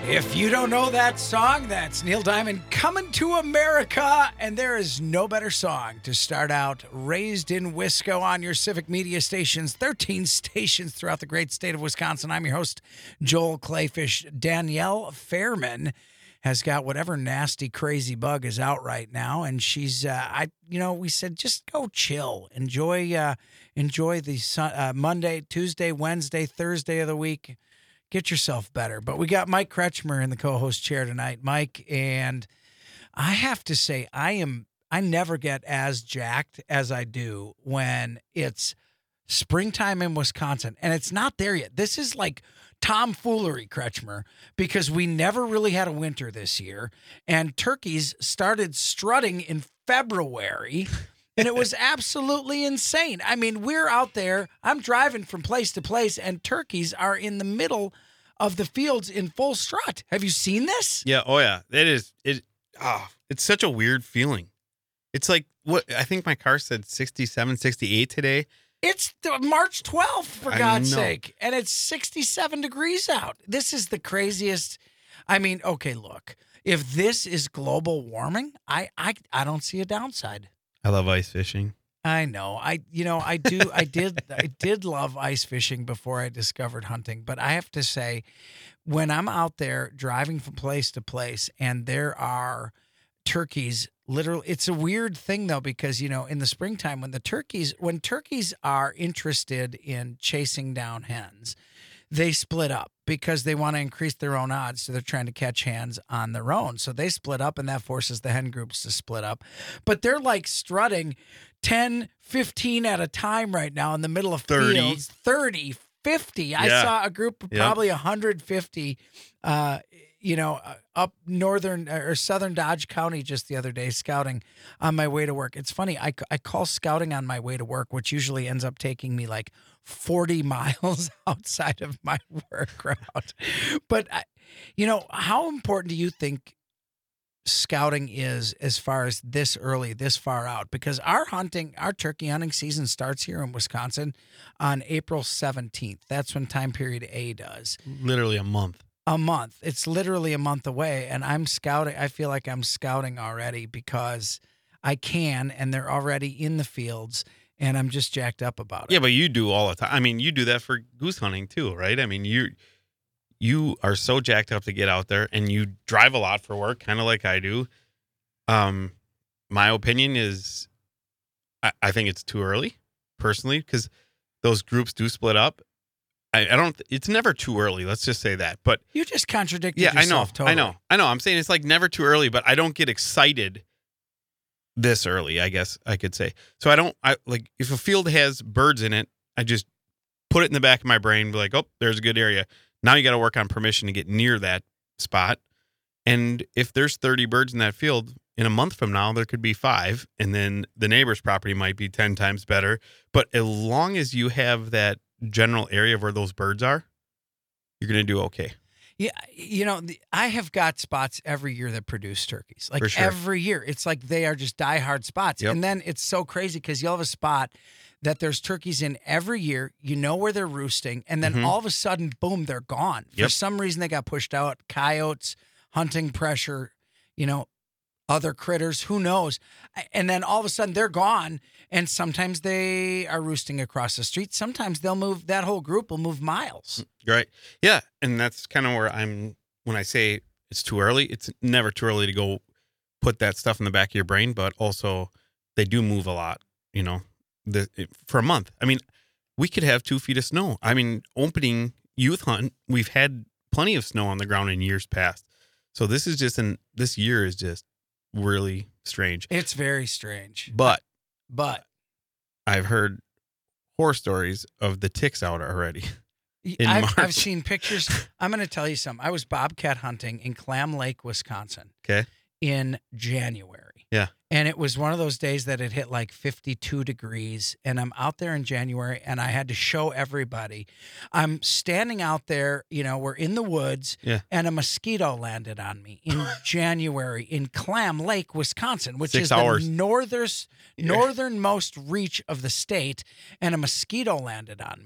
If you don't know that song, that's Neil Diamond, Coming to America. And there is no better song to start out Raised in Wisco on your Civic Media stations, 13 stations throughout the great state of Wisconsin. I'm your host, Joel Clayfish. Danielle Fairman has got whatever nasty, crazy bug is out right now. And she's, we said, just go chill. Enjoy the Monday, Tuesday, Wednesday, Thursday of the week. Get yourself better. But we got Mike Kretschmer in the co-host chair tonight. Mike, and I have to say, I never get as jacked as I do when it's springtime in Wisconsin. And it's not there yet. This is like tomfoolery, Kretschmer, because we never really had a winter this year. And turkeys started strutting in February. And it was absolutely insane. I mean, we're out there. I'm driving from place to place, and turkeys are in the middle of the fields in full strut. Have you seen this? Yeah. Oh, yeah. It's such a weird feeling. It's like, what I think my car said 67, 68 today. It's March 12th, for God's sake. And it's 67 degrees out. This is the craziest. I mean, okay, look. If this is global warming, I don't see a downside. I love ice fishing. I know. I did love ice fishing before I discovered hunting, but I have to say, when I'm out there driving from place to place and there are turkeys, literally, it's a weird thing though, because, in the springtime when turkeys are interested in chasing down hens, they split up because they want to increase their own odds. So they're trying to catch hens on their own. So they split up, and that forces the hen groups to split up. But they're like strutting 10, 15 at a time right now in the middle of 30. fields, 30, 50. Yeah. I saw a group of probably 150, up northern or southern Dodge County just the other day scouting on my way to work. It's funny. I call scouting on my way to work, which usually ends up taking me like 40 miles outside of my work route. But, how important do you think scouting is as far as this early, this far out? Because our turkey hunting season starts here in Wisconsin on April 17th. That's when time period A does. Literally a month. It's literally a month away, and I'm scouting. I feel like I'm scouting already because I can, and they're already in the fields, and I'm just jacked up about it. Yeah, but you do all the time. I mean, you do that for goose hunting too, right? I mean, you are so jacked up to get out there, and you drive a lot for work, kind of like I do. My opinion is, I think it's too early, personally, because those groups do split up. I don't. It's never too early. Let's just say that. But you just contradicted yourself. Totally. I know. I'm saying it's like never too early, but I don't get excited this early, I guess I could say. So I like if a field has birds in it, I just put it in the back of my brain, be like, oh, there's a good area. Now you got to work on permission to get near that spot. And if there's 30 birds in that field, in a month from now, there could be 5. And then the neighbor's property might be 10 times better. But as long as you have that general area of where those birds are, you're going to do okay. Yeah, I have got spots every year that produce turkeys. Like sure. Every year. It's like they are just diehard spots. Yep. And then it's so crazy because you'll have a spot that there's turkeys in every year. You know where they're roosting. And then all of a sudden, boom, they're gone. For some reason, they got pushed out. Coyotes, hunting pressure, other critters, who knows? And then all of a sudden, they're gone. And sometimes they are roosting across the street. Sometimes that whole group will move miles. Right. Yeah. And that's kind of where when I say it's too early, it's never too early to go put that stuff in the back of your brain, but also they do move a lot, for a month. I mean, we could have 2 feet of snow. I mean, opening youth hunt, we've had plenty of snow on the ground in years past. So this year is just really strange. It's very strange. But I've heard horror stories of the ticks out already. I've seen pictures. I'm going to tell you something. I was bobcat hunting in Clam Lake, Wisconsin. Okay. In January. Yeah. And it was one of those days that it hit like 52 degrees. And I'm out there in January, and I had to show everybody. I'm standing out there, we're in the woods, and a mosquito landed on me in January in Clam Lake, Wisconsin, which 6 is hours. The northernmost reach of the state, and a mosquito landed on me.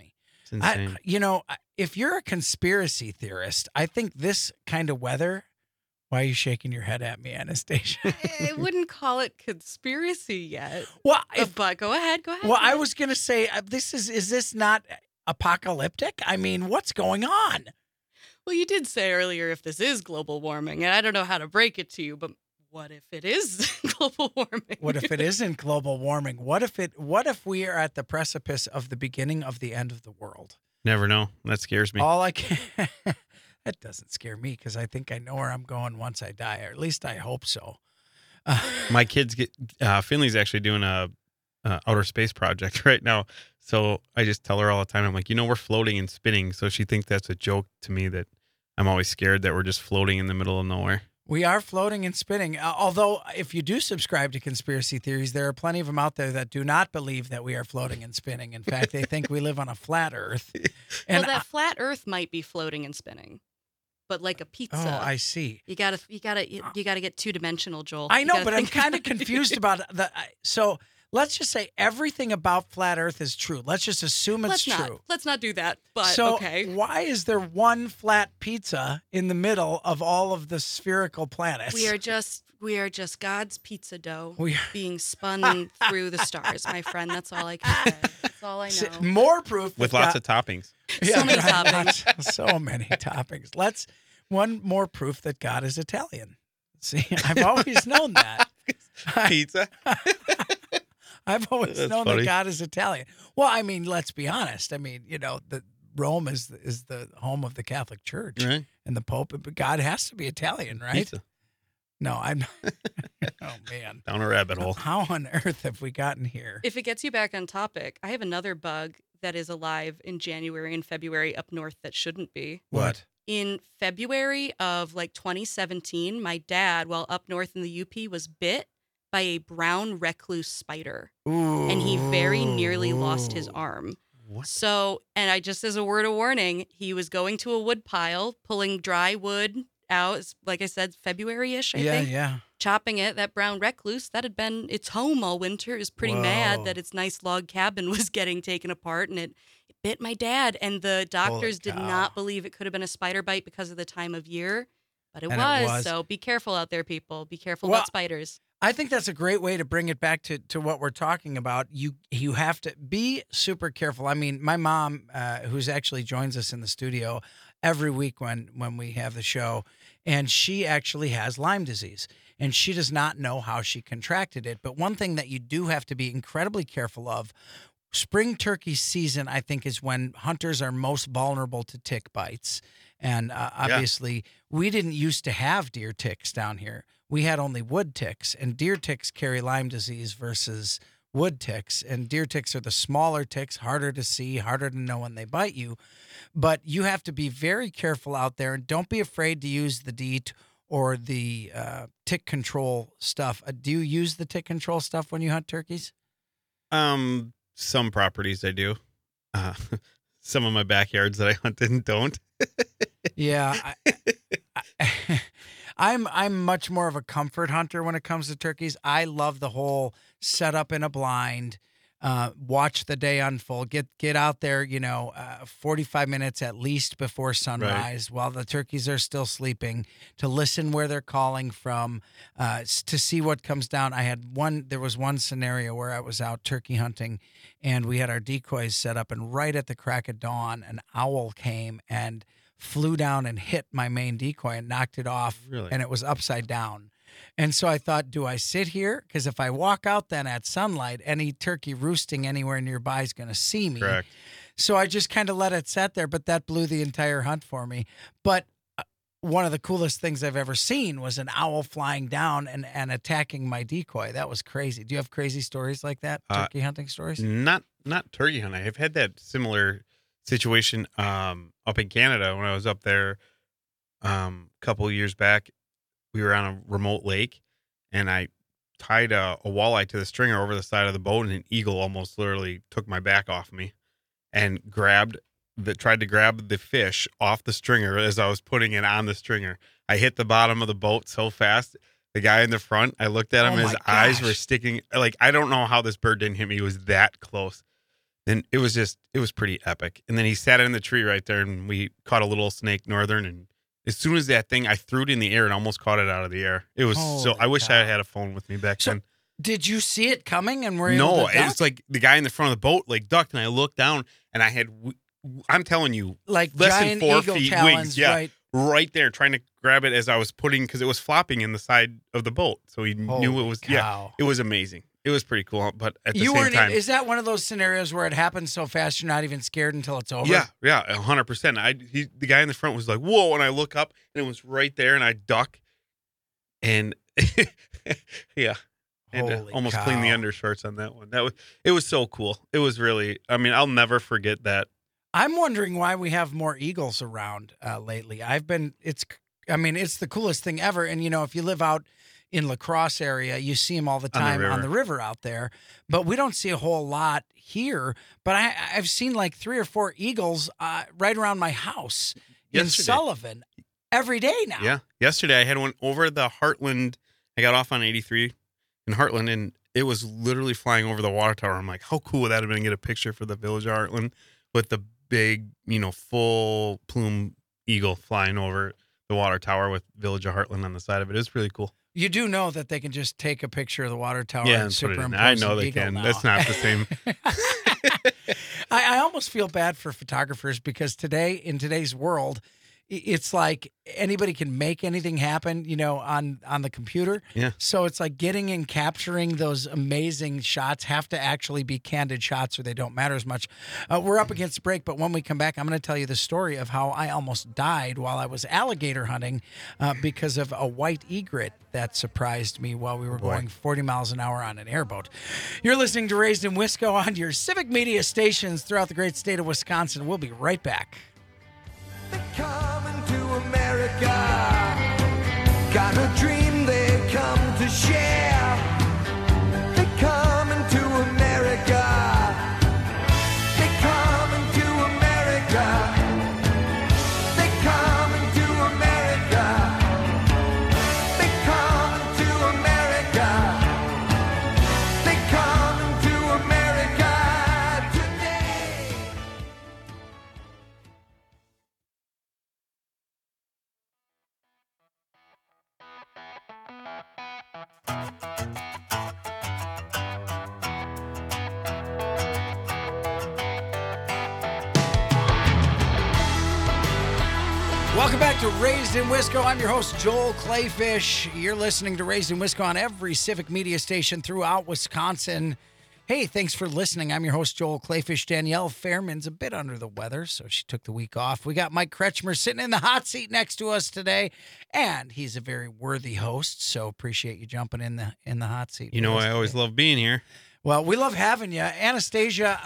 It's insane. If you're a conspiracy theorist, I think this kind of weather. Why are you shaking your head at me, Anastasia? I wouldn't call it conspiracy yet. Well, But go ahead. Well, I was going to say, is this not apocalyptic? I mean, what's going on? Well, you did say earlier if this is global warming, and I don't know how to break it to you, but what if it is global warming? What if it isn't global warming? What if we are at the precipice of the beginning of the end of the world? Never know. That scares me. All I can that doesn't scare me because I think I know where I'm going once I die, or at least I hope so. My kids Finley's actually doing a outer space project right now. So I just tell her all the time, I'm like, we're floating and spinning. So she thinks that's a joke to me that I'm always scared that we're just floating in the middle of nowhere. We are floating and spinning. Although if you do subscribe to conspiracy theories, there are plenty of them out there that do not believe that we are floating and spinning. In fact, they think we live on a flat earth. And that flat earth might be floating and spinning. But like a pizza. Oh, I see. You gotta get 2-dimensional, Joel. I know, but I'm kind of confused about so let's just say everything about flat Earth is true. Let's just assume it's true. Let's not do that. But so okay. Why is there one flat pizza in the middle of all of the spherical planets? We are just God's pizza dough being spun through the stars, my friend. That's all I can say. That's all I know. More proof with lots of toppings. So many toppings. So many toppings. One more proof that God is Italian. See, I've always known that. Pizza. I've always known that God is Italian. Well, I mean, let's be honest. I mean, Rome is the home of the Catholic Church, right? And the Pope. But God has to be Italian, right? Pizza. No, I'm not. Oh, man. Down a rabbit hole. How on earth have we gotten here? If it gets you back on topic, I have another bug that is alive in January and February up north that shouldn't be. What? In February of 2017, my dad, while up north in the UP, was bit by a brown recluse spider. Ooh. And he very nearly lost his arm. What? So, and I just as a word of warning, he was going to a wood pile, pulling dry wood out, like I said, February-ish, I think. Yeah. Chopping it, that brown recluse, that had been its home all winter. It was pretty mad that its nice log cabin was getting taken apart, and it bit my dad. And the doctors did not believe it could have been a spider bite because of the time of year, but it was. So be careful out there, people. Be careful about spiders. I think that's a great way to bring it back to what we're talking about. You have to be super careful. I mean, my mom, who's actually joins us in the studio every week when we have the show, and she actually has Lyme disease, and she does not know how she contracted it. But one thing that you do have to be incredibly careful of, spring turkey season, I think, is when hunters are most vulnerable to tick bites. And obviously, we didn't used to have deer ticks down here. We had only wood ticks, and deer ticks carry Lyme disease versus wood ticks. And deer ticks are the smaller ticks, harder to see, harder to know when they bite you. But you have to be very careful out there, and don't be afraid to use the DEET or the tick control stuff. Do you use the tick control stuff when you hunt turkeys? Some properties I do. Some of my backyards that I hunt in don't. Yeah. I'm much more of a comfort hunter when it comes to turkeys. I love the whole setup in a blind, watch the day unfold, get out there, 45 minutes at least before sunrise while the turkeys are still sleeping, to listen where they're calling from, to see what comes down. There was one scenario where I was out turkey hunting and we had our decoys set up, and right at the crack of dawn, an owl came and flew down and hit my main decoy and knocked it off. Really? And it was upside down. And so I thought, do I sit here? Because if I walk out then at sunlight, any turkey roosting anywhere nearby is going to see me. Correct. So I just kind of let it sit there, but that blew the entire hunt for me. But one of the coolest things I've ever seen was an owl flying down and attacking my decoy. That was crazy. Do you have crazy stories like that? Turkey hunting stories? Not turkey hunting. I've had that similar situation up in Canada when I was up there a couple of years back. We were on a remote lake, and I tied a walleye to the stringer over the side of the boat, and an eagle almost literally took my back off me and tried to grab the fish off the stringer as I was putting it on the stringer. I hit the bottom of the boat so fast. The guy in the front, I looked at him, his eyes were sticking. Like, I don't know how this bird didn't hit me. He was that close. then it was pretty epic. And then he sat in the tree right there, and we caught a little snake northern. And as soon as that thing, I threw it in the air and almost caught it out of the air. It was I wish I had a phone with me back then. Did you see it coming and were you able to duck? No, it's like the guy in the front of the boat like ducked, and I looked down, and I had, I'm telling you, like less giant than 4 eagle feet talons, wings. Right there, trying to grab it as I was because it was flopping in the side of the boat. So he knew it was, it was amazing. It was pretty cool, but at the same time. Is that one of those scenarios where it happens so fast you're not even scared until it's over? Yeah, 100%. The guy in the front was like, whoa, and I look up, and it was right there, and I duck, and yeah. And almost clean the undershorts on that one. It was so cool. It was really, I mean, I'll never forget that. I'm wondering why we have more eagles around lately. It's the coolest thing ever. And, if you live out in La Crosse area, you see them all the time on the river out there. But we don't see a whole lot here. But I've seen like 3 or 4 eagles right around my house in Sullivan every day now. Yeah. Yesterday I had one over the Heartland. I got off on 83 in Heartland, and it was literally flying over the water tower. I'm like, how cool would that have been to get a picture for the Village of Heartland with the big, full plume eagle flying over the water tower with Village of Heartland on the side of it. It's really cool. You do know that they can just take a picture of the water tower and superimpose I know they eagle can. now. That's not the same. I almost feel bad for photographers because in today's world, it's like anybody can make anything happen, on the computer. Yeah. So it's like getting and capturing those amazing shots have to actually be candid shots or they don't matter as much. We're up against the break, but when we come back, I'm going to tell you the story of how I almost died while I was alligator hunting because of a white egret that surprised me while we were going 40 miles an hour on an airboat. You're listening to Raised in Wisco on your civic media stations throughout the great state of Wisconsin. We'll be right back. They're coming to America, got a dream they come to share. They're coming to America, they're coming to America, they're coming to America, they're coming to America, they're coming to America today. Welcome back to Raised in Wisco. I'm your host, Joel Clayfish. You're listening to Raised in Wisco on every civic media station throughout Wisconsin. Hey, thanks for listening. I'm your host, Joel Clayfish. Danielle Fairman's a bit under the weather, so she took the week off. We got Mike Kretschmer sitting in the hot seat next to us today, and he's a very worthy host, so appreciate you jumping in the hot seat. I always love being here. Well, we love having you. Anastasia's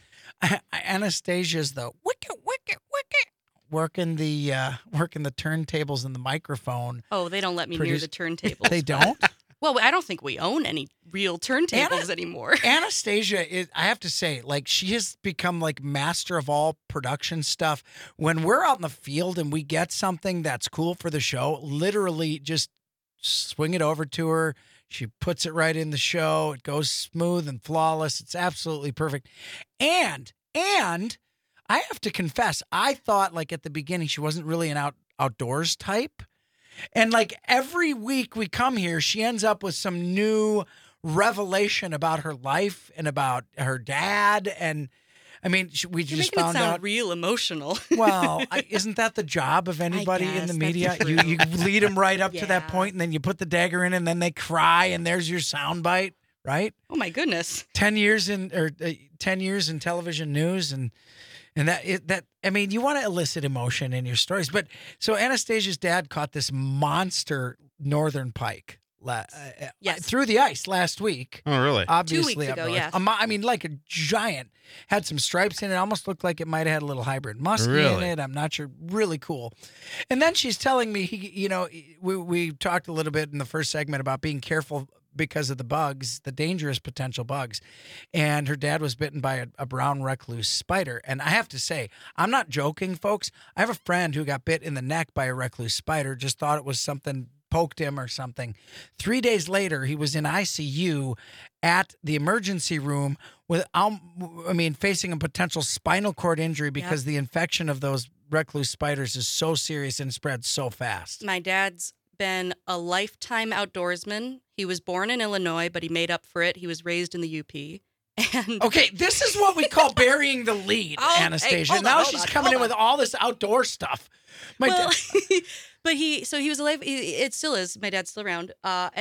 the wicket, working the turntables and the microphone. Oh, they don't let me near the turntables. They don't? Well, I don't think we own any real turntables anymore. Anastasia I have to say, like, she has become like master of all production stuff. When we're out in the field and we get something that's cool for the show, literally just swing it over to her. She puts it right in the show. It goes smooth and flawless. It's absolutely perfect. And I have to confess, I thought like at the beginning she wasn't really an outdoors type. And like every week we come here, she ends up with some new revelation about her life and about her dad. And I mean, we just found it sound out real emotional. Well, isn't that the job of anybody in the media? You lead them right up to that point, and then you put the dagger in, and then they cry, and there's your soundbite, right? Oh my goodness! 10 years in television news, and that I mean, you want to elicit emotion in your stories. But so Anastasia's dad caught this monster northern pike through the ice last week. Oh, really? Obviously 2 weeks ago, yes. I mean, like a giant. Had some stripes in it. Almost looked like it might have had a little hybrid muskie in it. I'm not sure. Really cool. And then she's telling me, we talked a little bit in the first segment about being careful because of the bugs, the dangerous potential bugs. And her dad was bitten by a brown recluse spider. And I have to say, I'm not joking, folks. I have a friend who got bit in the neck by a recluse spider, just thought it was something poked him or something. 3 days later, he was in ICU at the emergency room with, facing a potential spinal cord injury because the infection of those recluse spiders is so serious and spreads so fast. My dad's been a lifetime outdoorsman. He was born in Illinois, but he made up for it. He was raised in the UP. And okay, this is what we call burying the lead, Anastasia. Hey, now she's coming in with all this outdoor stuff. But he was alive. It still is. My dad's still around.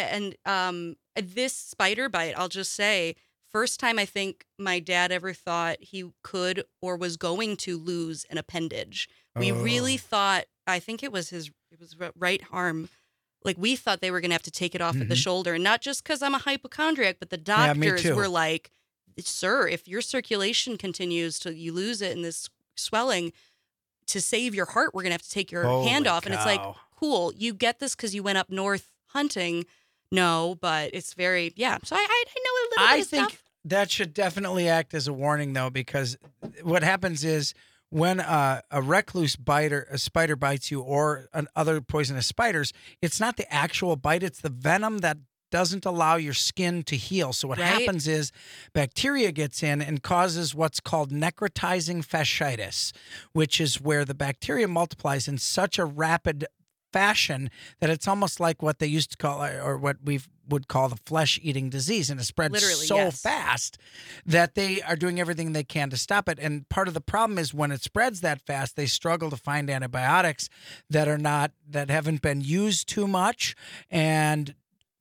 This spider bite, I'll just say, first time I think my dad ever thought he could or was going to lose an appendage. We really thought, I think it was his right arm. Like, we thought they were going to have to take it off at the shoulder. And not just because I'm a hypochondriac, but the doctors were like, sir, if your circulation continues till you lose it in this swelling, to save your heart, we're going to have to take your hand off. And it's like, cool, you get this because you went up north hunting. No, but it's very, So I know a little bit of stuff. I think that should definitely act as a warning, though, because what happens is when a recluse spider bites you, or other poisonous spiders, it's not the actual bite, it's the venom that doesn't allow your skin to heal. So what happens is bacteria gets in and causes what's called necrotizing fasciitis, which is where the bacteria multiplies in such a rapid fashion that it's almost like what they used to call, or what we would call, the flesh-eating disease, and it spreads fast that they are doing everything they can to stop it. And part of the problem is when it spreads that fast, they struggle to find antibiotics that haven't been used too much and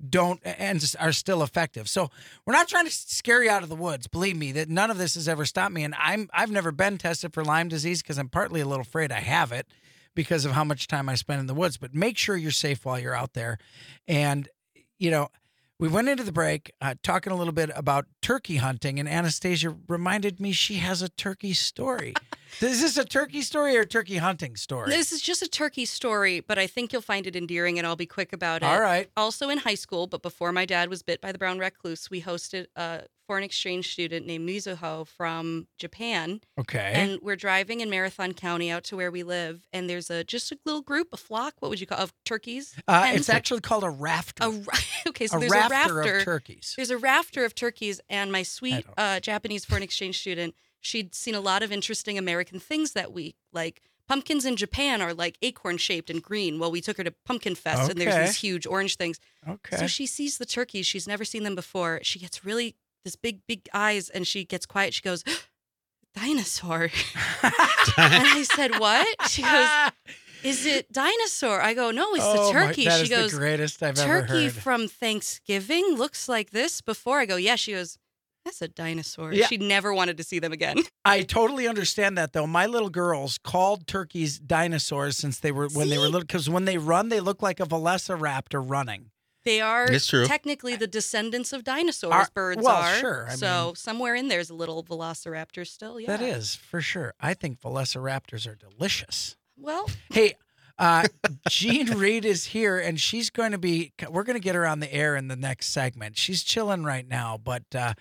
are still effective. So we're not trying to scare you out of the woods. Believe me, that none of this has ever stopped me. And I've never been tested for Lyme disease because I'm partly a little afraid I have it because of how much time I spend in the woods. But make sure you're safe while you're out there. And, we went into the break talking a little bit about turkey hunting, and Anastasia reminded me she has a turkey story. Is this a turkey story or a turkey hunting story? This is just a turkey story, but I think you'll find it endearing, and I'll be quick about it. All right. Also in high school, but before my dad was bit by the brown recluse, we hosted a foreign exchange student named Mizuho from Japan. Okay. And we're driving in Marathon County out to where we live, and there's just a little group, a flock, what would you call, of turkeys? It's actually called a rafter. Okay, so there's a rafter of turkeys. There's a rafter of turkeys, and my sweet Japanese foreign exchange student, she'd seen a lot of interesting American things that week, like pumpkins in Japan are like acorn-shaped and green. Well, we took her to Pumpkin Fest, and there's these huge orange things. Okay. So she sees the turkeys. She's never seen them before. She gets really, this big eyes, and she gets quiet. She goes, dinosaur. And I said, what? She goes, is it dinosaur? I go, no, it's the turkey. That she goes, the greatest I've ever heard. Turkey from Thanksgiving looks like this before. I go, yeah. She goes, that's a dinosaur. Yeah. She never wanted to see them again. I totally understand that, though. My little girls called turkeys dinosaurs since they were when they were little, because when they run, they look like a velociraptor running. They are technically the descendants of dinosaurs. Birds are. Sure. So somewhere in there's a little velociraptor still. Yeah, that is for sure. I think velociraptors are delicious. Well, hey. Jean Reed is here, and we're going to get her on the air in the next segment. She's chilling right now, but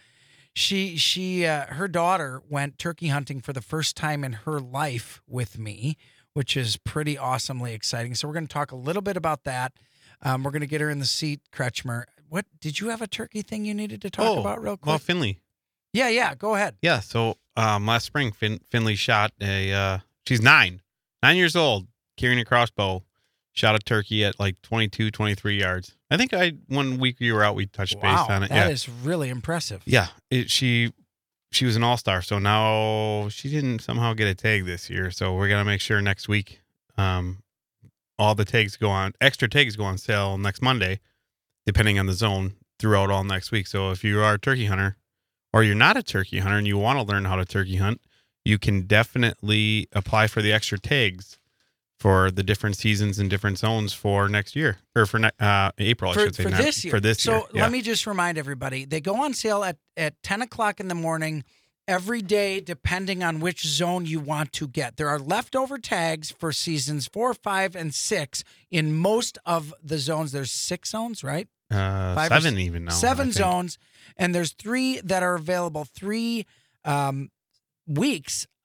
her daughter went turkey hunting for the first time in her life with me, which is pretty awesomely exciting. So we're going to talk a little bit about that. We're going to get her in the seat, Kretschmer. What did you have a turkey thing you needed to talk about real quick? Well, Finley. Yeah, go ahead. Yeah, so last spring, Finley shot she's 9 years old, carrying a crossbow, shot a turkey at like 22, 23 yards. I think 1 week you were out, we touched base on it. That is really impressive. Yeah, she was an all-star, so now she didn't somehow get a tag this year, so we're going to make sure next week all the tags extra tags go on sale next Monday, depending on the zone, throughout all next week. So if you are a turkey hunter, or you're not a turkey hunter and you want to learn how to turkey hunt, you can definitely apply for the extra tags for the different seasons and different zones for next year, or for April, I should say. For this year. So let me just remind everybody, they go on sale at 10 o'clock in the morning every day, depending on which zone you want to get. There are leftover tags for seasons 4, 5, and 6 in most of the zones. There's 6 zones, right? 7 even now. 7 zones, and there's 3 that are available. 3 weeks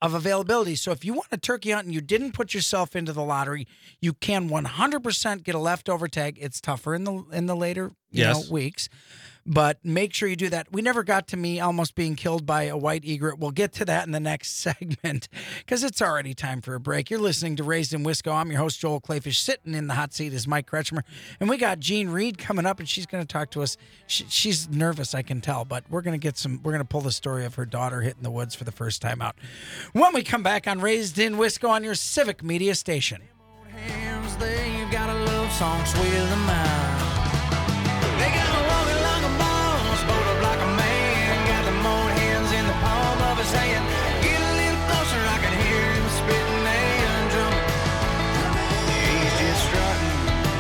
of availability. So if you want a turkey hunt and you didn't put yourself into the lottery, you can 100% get a leftover tag. It's tougher in the later weeks. But make sure you do that. We never got to me almost being killed by a white egret. We'll get to that in the next segment because it's already time for a break. You're listening to Raised in Wisco. I'm your host, Joel Clayfish. Sitting in the hot seat is Mike Kretschmer. And we got Jean Reed coming up, and she's going to talk to us. She's nervous, I can tell, but we're going to pull the story of her daughter hitting the woods for the first time out. When we come back on Raised in Wisco on your Civic Media station. Hands, they've got a love song sweeter than mine. They got a walking like a boss, hold up like a man. Got them old hands in the palm of his hand. Get a little closer, I can hear him spitting and drumming. He's just strutting.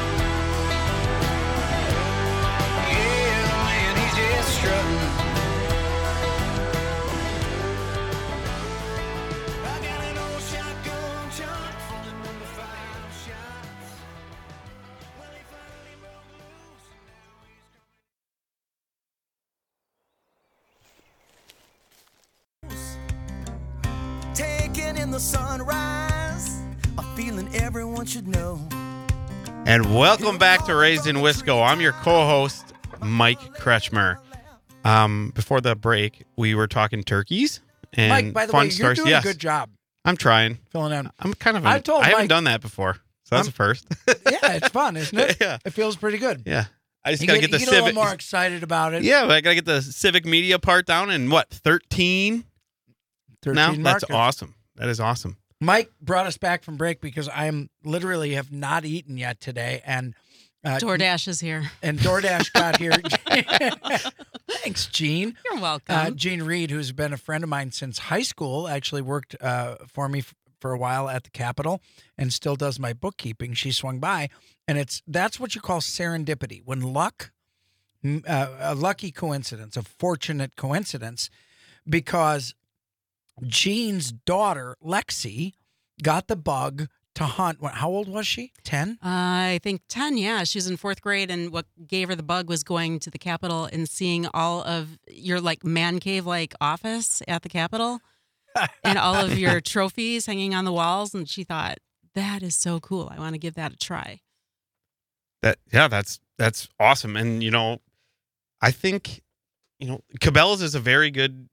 Yeah, man, he's just strutting. I got an old shotgun shot from the number 5 shots. Well, he finally broke loose. Taking in the sunrise, a feeling everyone should know. And welcome back to Raised in Wisco. I'm your co-host, Mike Kretschmer. Before the break, we were talking turkeys and Mike, by the fun way, you're stories. doing Yes, a good job I'm trying. filling in. I'm kind of. I told I haven't Mike- done that before, so that's a first. Yeah, it's fun, isn't it? Yeah. It feels pretty good. Yeah, I just You gotta get the you get a little civic. more excited about it. Yeah, but I gotta get the civic media part down in 13 now. 13 That's markets. awesome. That is awesome. Mike brought us back from break because I literally have not eaten yet today, and DoorDash is here. and DoorDash got here. Thanks, Gene. You're welcome. Gene Reed, who's been a friend of mine since high school, actually worked for me for a while at the Capitol and still does my bookkeeping. She swung by, and that's what you call serendipity. When luck, a lucky coincidence, a fortunate coincidence, because Gene's daughter, Lexi, got the bug to hunt. How old was she? 10? I think 10, yeah. She was in 4th grade, and what gave her the bug was going to the Capitol and seeing all of your, like, man cave-like office at the Capitol and all of your trophies hanging on the walls, and she thought, that is so cool. I want to give that a try. That's awesome. And I think Cabela's is a very good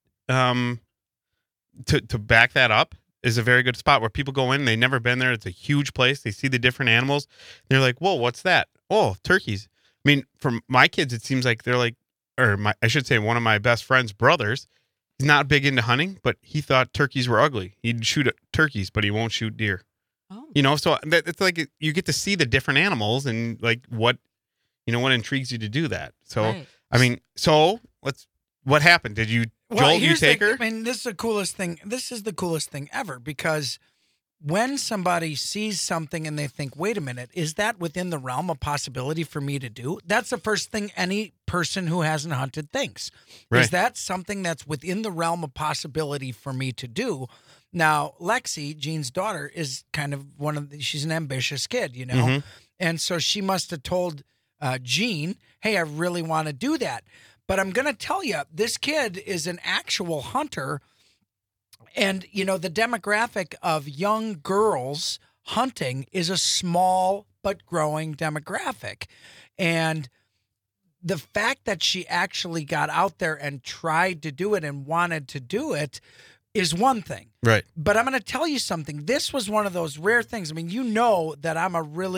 to back that up is a very good spot where people go in, they've never been there. It's a huge place. They see the different animals. They're like, whoa, what's that? Oh, turkeys. I mean, for my kids, it seems like they're like, I should say one of my best friend's brothers, he's not big into hunting, but he thought turkeys were ugly. He'd shoot at turkeys, but he won't shoot deer. Oh. So it's like you get to see the different animals and like what intrigues you to do that. So, Right. I mean, what happened? Did you, Joel, you here's take her? I mean, this is the coolest thing. This is the coolest thing ever because when somebody sees something and they think, wait a minute, is that within the realm of possibility for me to do? That's the first thing any person who hasn't hunted thinks. Right. Is that something that's within the realm of possibility for me to do? Now, Lexi, Gene's daughter, is kind of she's an ambitious kid, Mhm. And so she must have told Gene, hey, I really want to do that. But I'm going to tell you, this kid is an actual hunter. And, the demographic of young girls hunting is a small but growing demographic. And the fact that she actually got out there and tried to do it and wanted to do it is one thing. Right. But I'm going to tell you something. This was one of those rare things. I mean, that I'm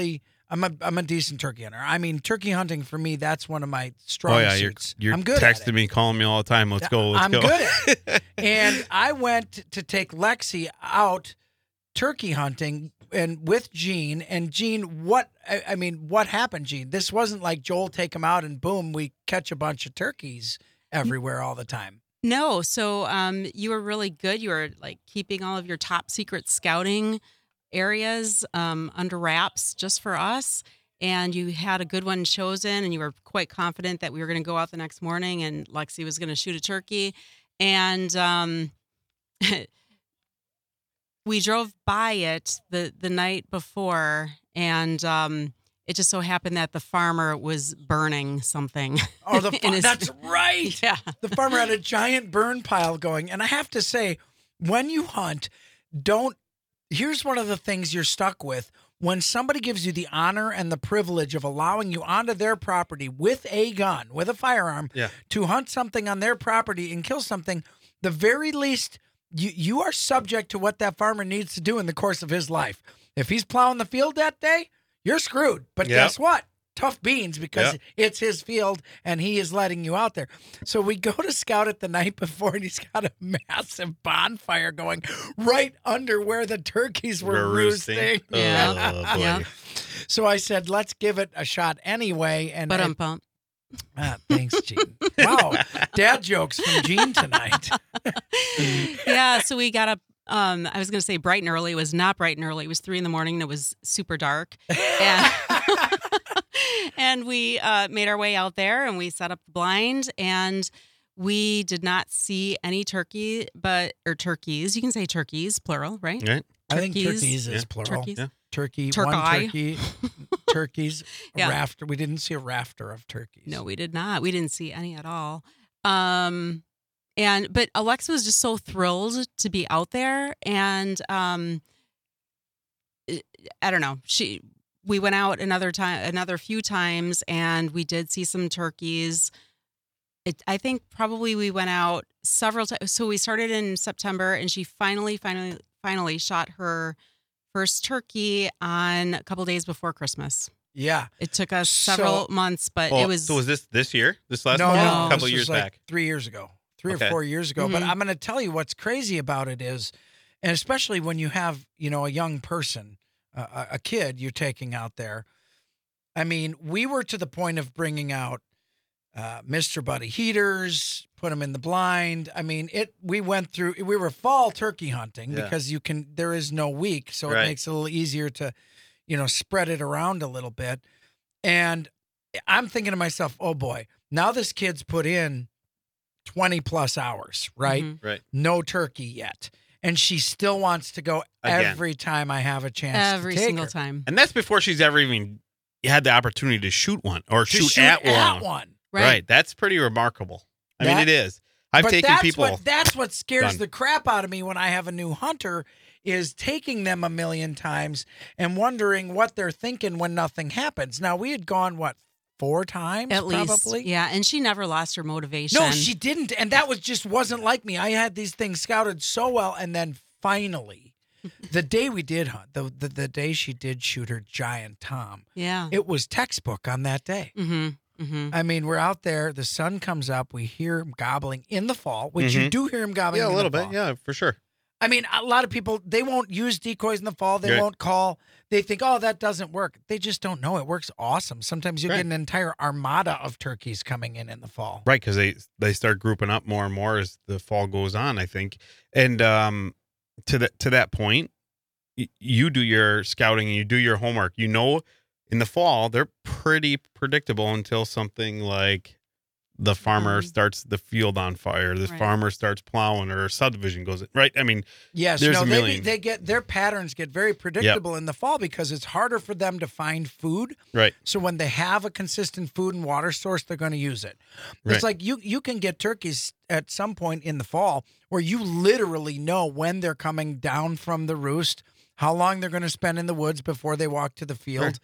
a decent turkey hunter. I mean, turkey hunting for me, that's one of my strong suits. You're I'm good texting at it. me, calling me all the time. Let's go. I'm good at it. And I went to take Lexi out turkey hunting and with Gene. And Gene, what happened, Gene? This wasn't like Joel take him out and boom, we catch a bunch of turkeys everywhere all the time. No, so you were really good. You were like keeping all of your top secret scouting areas under wraps just for us. And you had a good one chosen, and you were quite confident that we were going to go out the next morning and Lexi was going to shoot a turkey. And we drove by it the night before, and it just so happened that the farmer was burning something. Oh, that's right. Yeah. The farmer had a giant burn pile going. And I have to say, when you hunt, here's one of the things you're stuck with. When somebody gives you the honor and the privilege of allowing you onto their property with a gun, with a firearm, to hunt something on their property and kill something, the very least, you are subject to what that farmer needs to do in the course of his life. If he's plowing the field that day, you're screwed. But guess what? Tough beans, because it's his field and he is letting you out there. So we go to scout it the night before, and he's got a massive bonfire going right under where the turkeys were roosting. Oh, boy. So I said, let's give it a shot anyway. And Pump. thanks, Gene. Wow, dad jokes from Gene tonight. Yeah, so we got up. I was going to say bright and early. It was not bright and early. It was 3 a.m. and it was super dark. And, and we made our way out there, and we set up the blind, and we did not see any turkeys. You can say turkeys, plural, right? Right. I think turkeys is plural. Turkeys. Yeah. Turkey, Turkey. one turkey, turkeys, a Yeah. rafter. We didn't see a rafter of turkeys. No, we did not. We didn't see any at all. But Alexa was just so thrilled to be out there, and I don't know. We went out another few times, and we did see some turkeys. I think probably we went out several times. So we started in September, and she finally shot her first turkey on a couple days before Christmas. Yeah. It took us several months, but it was. So was this year? This last No, one? no, A couple this years was like back. 3 years ago. 3 Okay. or 4 years ago. But Mhm. I'm going to tell you what's crazy about it is, and especially when you have, a young person, a kid you're taking out there. I mean, we were to the point of bringing out Mr. Buddy heaters, put them in the blind. I mean, we were fall turkey hunting because there is no week. So Right. it makes it a little easier to, spread it around a little bit. And I'm thinking to myself, oh boy, now this kid's put in 20 plus hours, right? Mhm. Right. No turkey yet. And she still wants to go Again. every time I have a chance Every to take single her. time. And that's before she's ever even had the opportunity to shoot one or To shoot at one. Right. Right. That's pretty remarkable. I mean, That- it is. I've But taken people. That's what scares Done. the crap out of me when I have a new hunter, is taking them a million times and wondering what they're thinking when nothing happens. Now, we had gone, 4 times? At least. Probably? Yeah. And she never lost her motivation. No, she didn't. And that wasn't like me. I had these things scouted so well. And then finally, the day we did hunt, the day she did shoot her giant tom, Yeah. it was textbook on that day. Mm-hmm. Mm-hmm. I mean, we're out there, the sun comes up, we hear him gobbling in the fall, which you do hear him gobbling Yeah, a in little the bit. fall. Yeah, for sure. I mean, a lot of people, they won't use decoys in the fall. They Right. won't call. They think, oh, that doesn't work. They just don't know. It works awesome. Sometimes you Right. get an entire armada of turkeys coming in the fall. Right, because they start grouping up more and more as the fall goes on, I think. And to that point, you do your scouting and you do your homework. In the fall, they're pretty predictable until something like the farmer starts the field on fire, the Right. farmer starts plowing, or a subdivision goes in. Right? I mean, Yes, There's no, a million. they get their patterns get very predictable in the fall because it's harder for them to find food. right. So when they have a consistent food and water source, they're going to use it. Right. It's like you can get turkeys at some point in the fall where you literally know when they're coming down from the roost, how long they're going to spend in the woods before they walk to the field.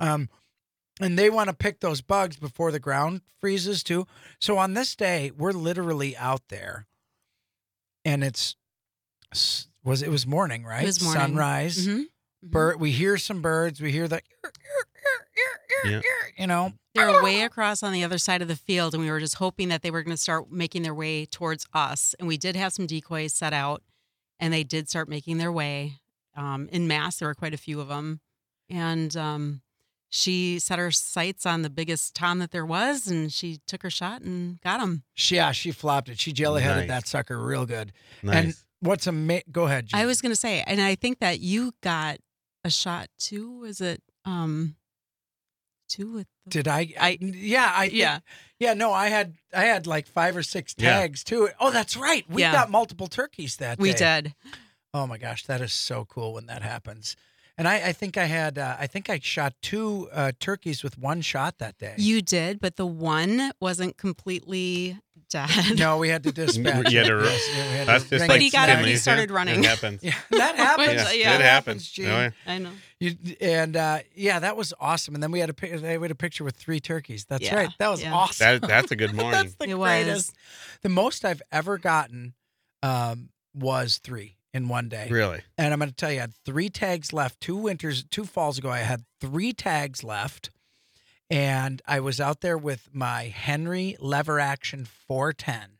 And they want to pick those bugs before the ground freezes too. So on this day, we're literally out there, and it was morning, right? It was morning. Sunrise. Mm-hmm. We hear some birds. We hear the, Yeah. They were way across on the other side of the field, and we were just hoping that they were going to start making their way towards us. And we did have some decoys set out, and they did start making their way in mass. There were quite a few of them. And she set her sights on the biggest tom that there was, and she took her shot and got him. she flopped it. She jelly-headed Nice. that sucker real good. Nice. And go ahead, Gene. I was going to say, and I think that you got a shot too. Was it two with the... Did I think, Yeah. Yeah, no, I had like 5 or 6 Yeah. tags too. Oh, that's right. We Yeah. got multiple turkeys that We day. did. Oh my gosh, that is so cool when that happens. And I think I shot 2 turkeys with 1 shot that day. You did, but the one wasn't completely dead. No, we had to dispatch. You had to- Yes, we had That's to just ring like But he got up and he Stanley's, started yeah. running. It happens. Yeah, that happens. Yeah, Yeah. it happens. Gene. Oh, yeah. I know. Yeah, that was awesome. And then we had a picture with 3 turkeys. That's Yeah, right. That was yeah. awesome. That's a good morning. That's the It greatest. was. The most I've ever gotten was 3 in one day. Really? And I'm going to tell you, I had 3 tags left. 2 falls ago, I had 3 tags left. And I was out there with my Henry lever action 410.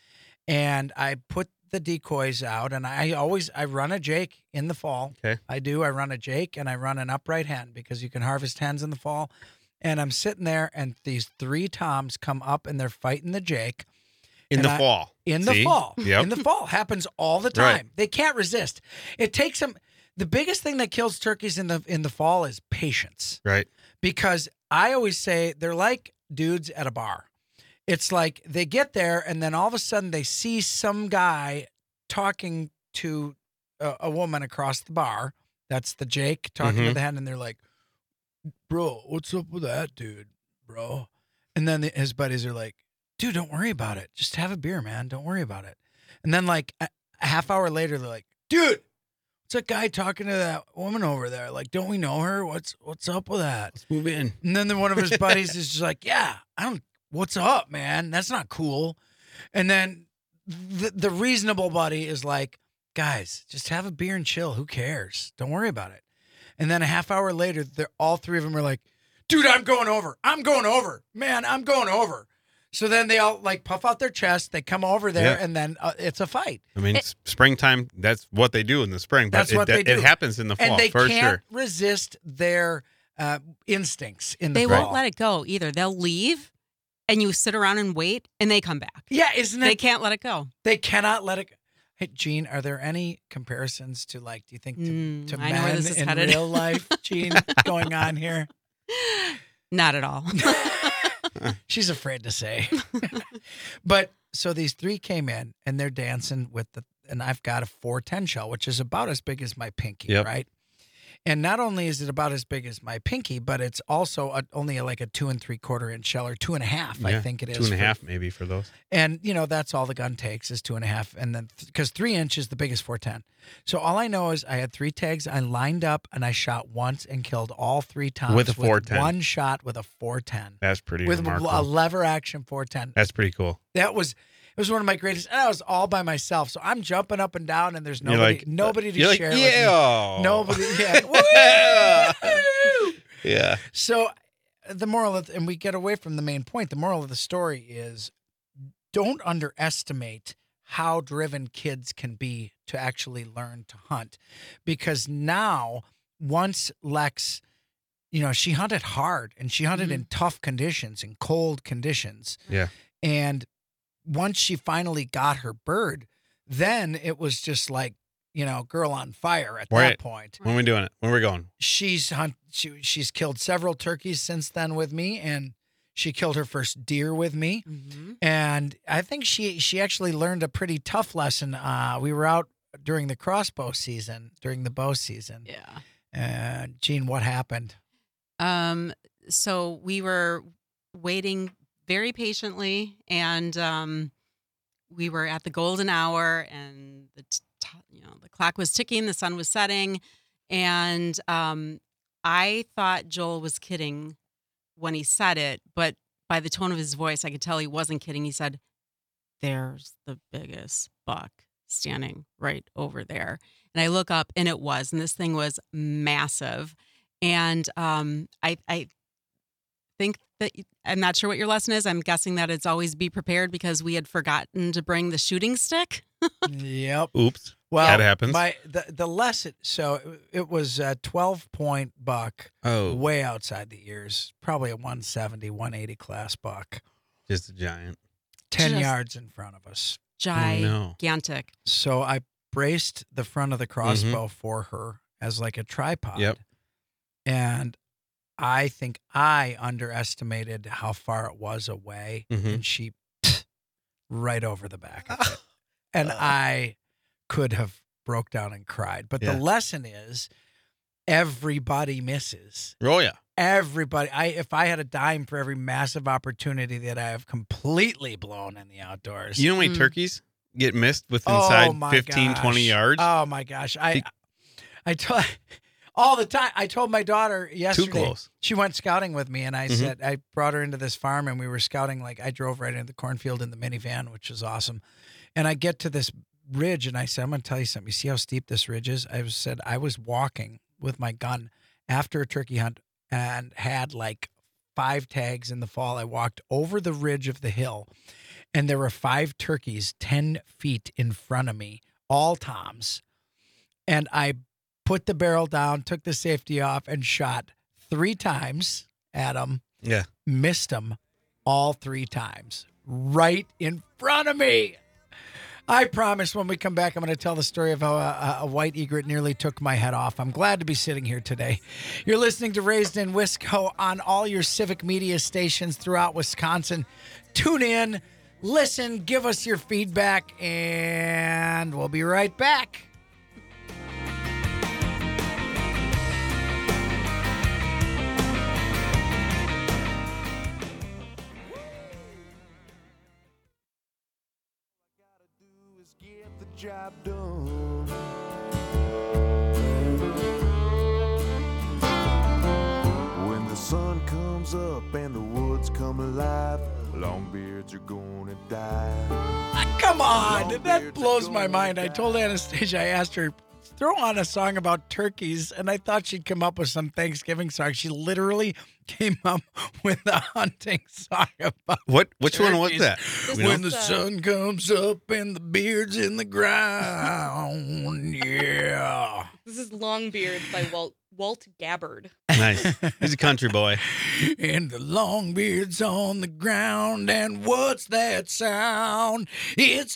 And I put the decoys out, and I run a Jake in the fall. Okay. I do. I run a Jake and I run an upright hen because you can harvest hens in the fall. And I'm sitting there, and these 3 toms come up and they're fighting the Jake. In And the fall. In the See? fall. Yep. In the fall. Happens all the time. Right. They can't resist. It takes them. The biggest thing that kills turkeys in the fall is patience. Right. Because I always say they're like dudes at a bar. It's like they get there and then all of a sudden they see some guy talking to a woman across the bar. That's the Jake talking to Mhm. the hen, and they're like, "Bro, what's up with that dude, bro?" And then his buddies are like, "Dude, don't worry about it. Just have a beer, man. Don't worry about it." And then like a half hour later, they're like, "Dude, what's that guy talking to that woman over there? Like, don't we know her? What's up with that?" Let's move in. And then one of his buddies is just like, "Yeah, what's up, man? That's not cool." And then the reasonable buddy is like, "Guys, just have a beer and chill. Who cares? Don't worry about it." And then a half hour later, all 3 of them are like, "Dude, I'm going over. I'm going over. Man, I'm going over." So then they all like puff out their chest. They come over there, Yeah. and then it's a fight. I mean, springtime, that's what they do in the spring. But That's what they do. It happens in the fall, And they for can't sure. resist their instincts in the They fall. won't let it go either. They'll leave, and you sit around and wait, and they come back. Yeah, isn't it? They can't let it go. They cannot let it go. Hey, Gene, are there any comparisons to, like, do you think to I know where men this is in headed. real life, Gene, going on here? Not at all. She's afraid to say. But so these 3 came in and they're dancing with and I've got a 410 shell, which is about as big as my pinky, Yep. right? And not only is it about as big as my pinky, but it's also only like a 2 3/4 inch shell, or 2.5, I Yeah, think it is. 2.5 maybe for those. And, that's all the gun takes is 2.5. And then, because 3 inch is the biggest 410. So all I know is I had 3 tags. I lined up and I shot once and killed all 3 toms With a 410. one shot with a 410. That's pretty With remarkable. a lever action 410. That's pretty cool. It was one of my greatest. And I was all by myself. So I'm jumping up and down and there's You're nobody to you're share like, with me. yeah. Nobody. Yeah. Woo! Yeah. So the moral of, and we get away from the main point, the moral of the story is don't underestimate how driven kids can be to actually learn to hunt. Because now, once Lex, she hunted hard and she hunted in tough conditions, in cold conditions. Yeah. And once she finally got her bird, then it was just like, girl on fire at that Right. point. When are we doing it? When are we going? She's killed several turkeys since then with me, and she killed her first deer with me. Mm-hmm. And I think she actually learned a pretty tough lesson. We were out during the crossbow season, during the bow season. Yeah. Gene, what happened? So we were waiting very patiently, and we were at the golden hour, and the clock was ticking, the sun was setting, and I thought Joel was kidding when he said it, but by the tone of his voice, I could tell he wasn't kidding. He said, "There's the biggest buck standing right over there," and I look up, and it was, and this thing was massive, and I think that I'm not sure what your lesson is. I'm guessing that it's always be prepared because we had forgotten to bring the shooting stick. Yep. Oops. Well, That happens. The lesson. So it was a 12-point buck, Oh, way outside the ears, probably a 170, 180 class buck, just a giant. 10 Just- yards in front of us. no. Gigantic. So I braced the front of the crossbow for her as like a tripod. Yep. And I think I underestimated how far it was away, Mhm. and she right over the back of it. And I could have broke down and cried. But Yeah. the lesson is everybody misses. Oh, yeah. everybody. If I had a dime for every massive opportunity that I have completely blown in the outdoors. You know how many turkeys get missed with Oh, inside my 15, 20 gosh. yards? Oh my gosh. I told all the time. I told my daughter yesterday. Too close. She went scouting with me, and I Mhm. said I brought her into this farm, and we were scouting. Like I drove right into the cornfield in the minivan, which was awesome. And I get to this ridge, and I said, "I'm going to tell you something. You see how steep this ridge is?" I was walking with my gun after a turkey hunt and had like 5 tags in the fall. I walked over the ridge of the hill, and there were 5 turkeys 10 feet in front of me, all toms. And I put the barrel down, took the safety off, and shot 3 times at them. Yeah. Missed them all 3 times. Right in front of me. I promise when we come back, I'm going to tell the story of how a white egret nearly took my head off. I'm glad to be sitting here today. You're listening to Raised in Wisco on all your civic media stations throughout Wisconsin. Tune in, listen, give us your feedback, and we'll be right back. Job done. When the sun comes up and the woods come alive, longbeards are gonna die. Come on, that blows my mind. I told Anastasia, I asked her, throw on a song about turkeys, and I thought she'd come up with some Thanksgiving song. She literally came up with a hunting song about Which one was turkeys. that? You When know? the sun comes up and the beard's in the ground, yeah. This is Longbeard by Walt Gabbard. Nice. He's a country boy. And the long beard's on the ground, and what's that sound? It's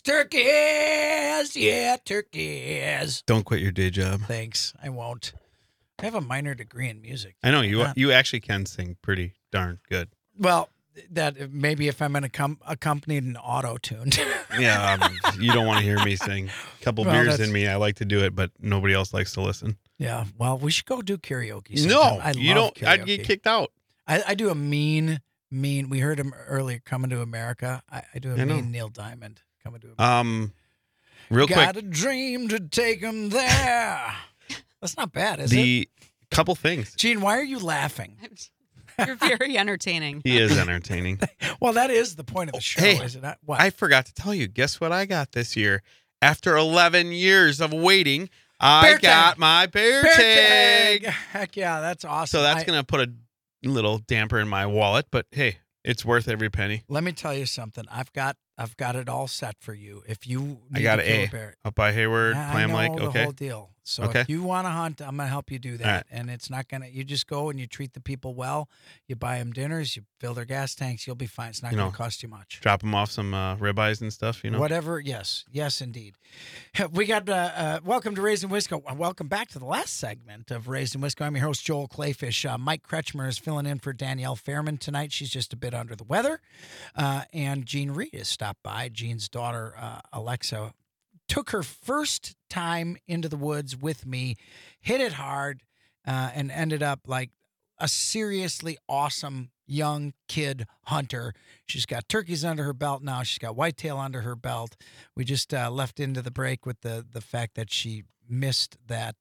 turkeys, yeah, turkeys. Don't quit your day job. Thanks, I won't. I have a minor degree in music. I know you. Not- You actually can sing pretty darn good. Well, that maybe if I'm accompanied in auto-tune. Yeah, you don't want to hear me sing. A couple Well, beers that's- in me, I like to do it, but nobody else likes to listen. Yeah, well, we should go do karaoke sometime. No, I you love don't. I'd get karaoke. kicked out. I do a mean. We heard him earlier, Coming to America. I do a I know. mean Neil Diamond, Coming to America. Real Got quick, a dream to take him there. That's not bad, is it? the couple things. Gene, why are you laughing? You're very entertaining. He is entertaining. Well, that is the point of the show, Hey, is it not? What? I forgot to tell you. Guess what I got this year? After 11 years of waiting, I Bear got tag. my bear Bear tag. Heck yeah, that's awesome. So that's going to put a little damper in my wallet, but hey, it's worth every penny. Let me tell you something. I've got it all set for you. If you need I got to an kill A. bear, Up by Hayward, I Clam know Lake. the Okay. whole deal. So Okay. if you want to hunt, I'm gonna help you do that. All right. And it's not gonna. You just go and you treat the people well. You buy them dinners. You fill their gas tanks. You'll be fine. It's not You gonna know, cost you much. Drop them off some ribeyes and stuff, you know? Whatever. Yes, indeed. We got welcome to Raised in Wisco. Welcome back to the last segment of Raised in Wisco. I'm your host Joel Clayfish. Mike Kretschmer is filling in for Danielle Fairman tonight. She's just a bit under the weather, and Jean Reed has stopped by. Jean's daughter Alexa took her first time into the woods with me, hit it hard, and ended up like a seriously awesome young kid hunter. She's got turkeys under her belt now. She's got whitetail under her belt. We just left into the break with the fact that she missed that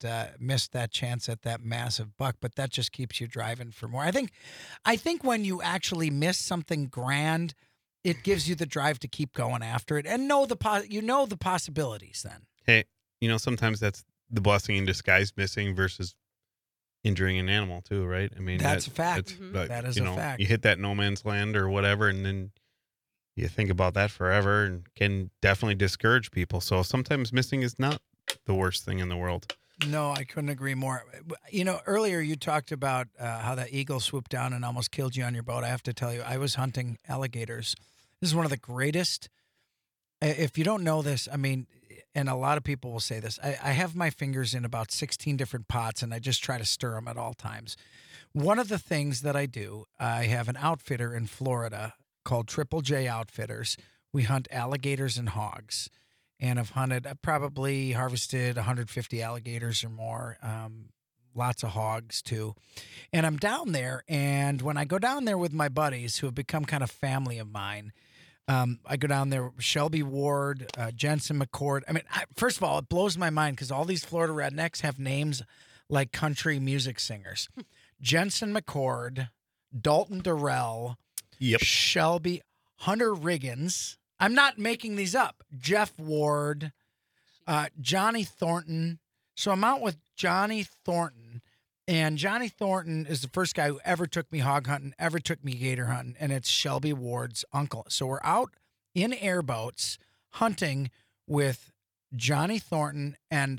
chance at that massive buck, but that just keeps you driving for more. I think when you actually miss something grand, it gives you the drive to keep going after it and know the possibilities then. Hey, you know, sometimes that's the blessing in disguise missing versus injuring an animal too, right? I mean, That's a fact. that's, Mhm. like, That is you a know, fact. You hit that no man's land or whatever, and then you think about that forever and can definitely discourage people. So sometimes missing is not the worst thing in the world. No, I couldn't agree more. You know, earlier you talked about how that eagle swooped down and almost killed you on your boat. I have to tell you, I was hunting alligators. This is one of the greatest. If you don't know this, I mean, and a lot of people will say this, I have my fingers in about 16 different pots and I just try to stir them at all times. One of the things that I do, I have an outfitter in Florida called Triple J Outfitters. We hunt alligators and hogs. And I've probably harvested 150 alligators or more. lots of hogs too. And I'm down there, and when I go down there with my buddies who have become kind of family of mine, I go down there, Shelby Ward, Jensen McCord. I mean, first of all, it blows my mind because all these Florida rednecks have names like country music singers. Jensen McCord, Dalton Durrell, Yep. Shelby, Hunter Riggins. I'm not making these up. Jeff Ward, Johnny Thornton. So I'm out with Johnny Thornton, and Johnny Thornton is the first guy who ever took me hog hunting, ever took me gator hunting, and it's Shelby Ward's uncle. So we're out in airboats hunting with Johnny Thornton and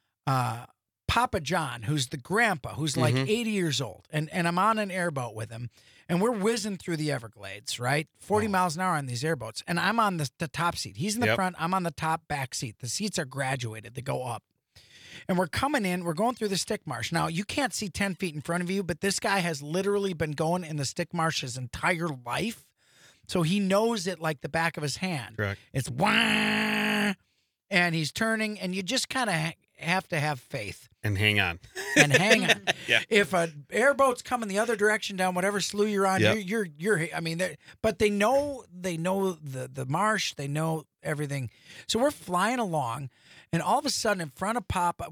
Papa John, who's the grandpa, who's like 80 years old. And I'm on an airboat with him, and we're whizzing through the Everglades, right? 40 miles an hour on these airboats. And I'm on the top seat. He's in the front. I'm on the top back seat. The seats are graduated. They go up. And we're coming in. We're going through the stick marsh. Now, you can't see 10 feet in front of you, but this guy has literally been going in the stick marsh his entire life. So he knows it like the back of his hand. Correct. It's wah, and he's turning, and you just kind of have to have faith. And hang on. And hang on. Yeah. If an airboat's coming the other direction down whatever slough you're on, Yep. you're. I mean, but they know the marsh. They know everything. So we're flying along, and all of a sudden, in front of Papa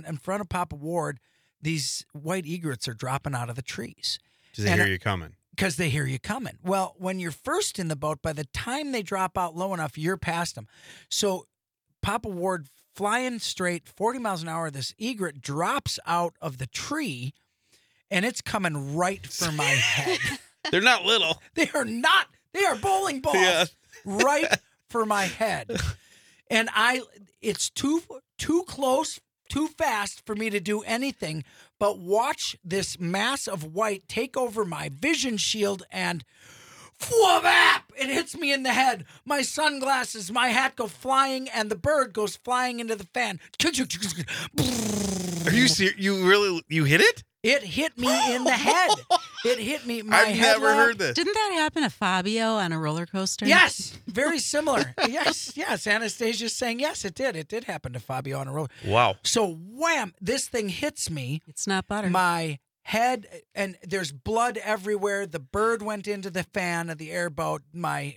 Ward, these white egrets are dropping out of the trees. Because they hear you coming. Because they hear you coming. Well, when you're first in the boat, by the time they drop out low enough, you're past them. So Papa Ward flying straight, 40 miles an hour, this egret drops out of the tree, and it's coming right for my head. They're not little. They are not. They are bowling balls. Yeah. Right for my head. And it's too close, too fast for me to do anything but watch this mass of white take over my vision shield, and whoop-ap! It hits me in the head. My sunglasses, my hat go flying, and the bird goes flying into the fan. Are you serious? You hit it? It hit me in the head. It hit me. My I've never headlamp- heard this. Didn't that happen to Fabio on a roller coaster? Yes, very similar. Yes. Anastasia's saying yes, it did. It did happen to Fabio on a roller. Wow. So wham! This thing hits me. It's not butter. My head, and there's blood everywhere. The bird went into the fan of the airboat. My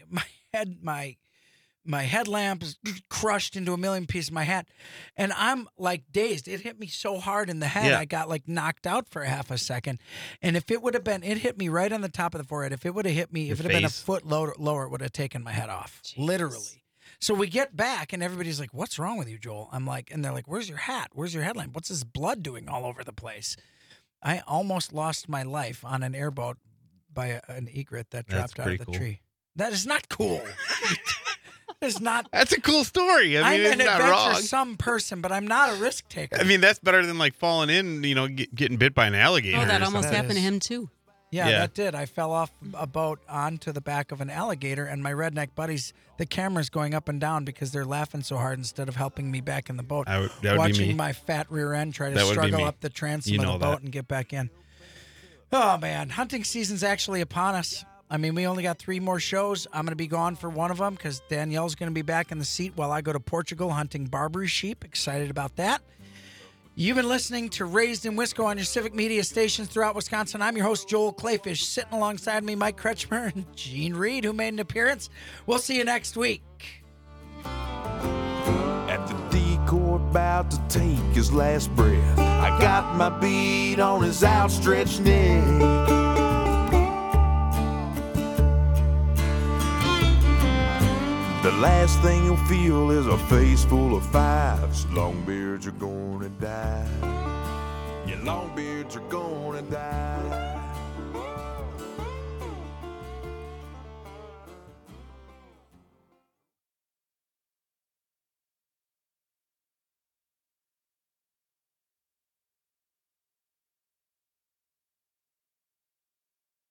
headlamp is crushed into a million pieces. My hat, and I'm like dazed. It hit me so hard in the head, Yeah. I got like knocked out for half a second. And if it would have been, it hit me right on the top of the forehead. If it would have hit me, if it had been a face. foot lower, it would have taken my head off, literally. So we get back, and everybody's like, "What's wrong with you, Joel?" I'm like, and they're like, "Where's your hat? Where's your headlamp? What's this blood doing all over the place?" I almost lost my life on an airboat by an egret that That's dropped out of pretty the cool. tree. That is not cool. It's not. That's a cool story. I mean, I'm it's an not wrong. adventure-some person, but I'm not a risk taker. I mean, that's better than like falling in, getting bit by an alligator. Oh, that or almost something. happened to him too. Yeah, Yeah. that did. I fell off a boat onto the back of an alligator, and my redneck buddies, the camera's going up and down because they're laughing so hard instead of helping me back in the boat. That would be watching me. my fat rear end try to That would be struggle me. up the transom You of know the boat that. and get back in. Oh, man. Hunting season's actually upon us. I mean, we only got 3 more shows. I'm going to be gone for one of them because Danielle's going to be back in the seat while I go to Portugal hunting Barbary sheep. Excited about that. You've been listening to Raised in Wisco on your civic media stations throughout Wisconsin. I'm your host, Joel Clayfish. Sitting alongside me, Mike Kretschmer and Gene Reed, who made an appearance. We'll see you next week. At the decoy about to take his last breath, I got my bead on his outstretched neck. The last thing you'll feel is a face full of fives. Longbeards are gonna die. Yeah, longbeards are gonna die.